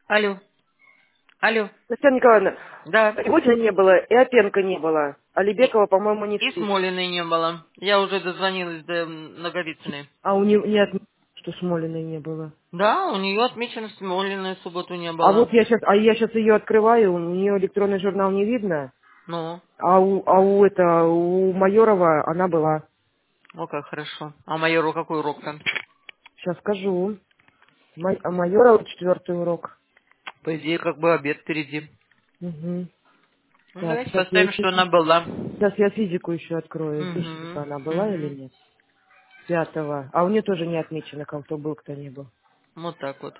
Алло. Алло. Татьяна Николаевна, Да. Рябухина не было, и Опенко не было. И, Алибекова, по-моему, не и спит. Смолиной не было. Я уже дозвонилась до Наговицыной. А у нее не отметила, что Смолиной не было. Да, у нее отмечено Смолиной, в субботу не А вот было. я сейчас ее открываю, у нее электронный журнал не видно, Ну, у Майорова она была. о, как хорошо. А майору какой урок там? Сейчас скажу. А Майорова 4-й урок. По идее, как бы обед впереди. Угу. Ну, Так, давайте поставим, что она была. сейчас я физику еще открою. Физика Угу, она была или угу. нет? 5-го. А у нее тоже не отмечено, кто был, кто не был. Вот так вот.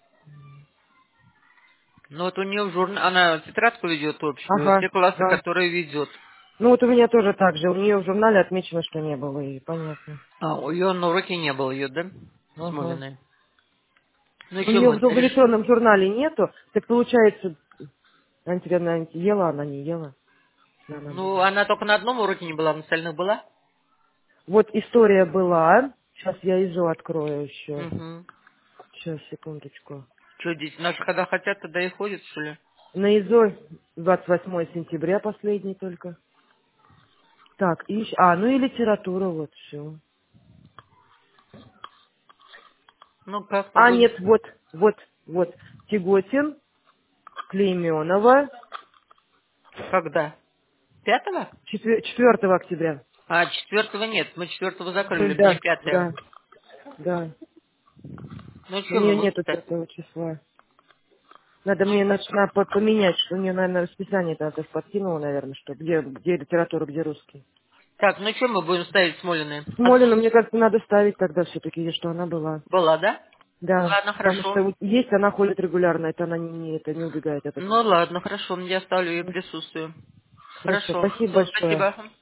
Ну вот у нее в журнале, она тетрадку ведет общую, Ага, те классы, ага. которые ведет. Ну вот у меня тоже так же. У нее в журнале отмечено, что не было, и понятно. А, у ее на уроке не было ее, да? Ага. Смолиной. Ну и У что нее мы в решим? электронном журнале нету, так получается, ела, она не ела. Да, она Ну, была. она только на одном уроке не была, на остальных была. Вот история была. Сейчас я ИЗО открою еще. Угу. Сейчас, секундочку. Что, дети наши когда хотят, тогда и ходят, что ли? На ИЗО 28 сентября последний только. Так, ну и литература, вот все. Ну, как А, погода? нет, вот. Тяготин, Клейменова, Когда? 5-го? 4 октября. А, 4-го нет, мы 4-го закрыли, мне Да, 5-е. да, да. Ну, У что мы нее будем нету писать? 5 числа. Надо Ну, мне поменять, что мне, наверное, расписание надо подкинуло, наверное, что где литература, где русский. так, ну что мы будем ставить Смолиной? Смолину, мне кажется, надо ставить тогда все-таки, что она была. Была, да? Да, Ладно, потому хорошо. что вот есть, она ходит регулярно, это она не убегает от Ну, этого. ладно, хорошо, я ставлю ее присутствие. Хорошо, Хорошо, спасибо все, большое. спасибо.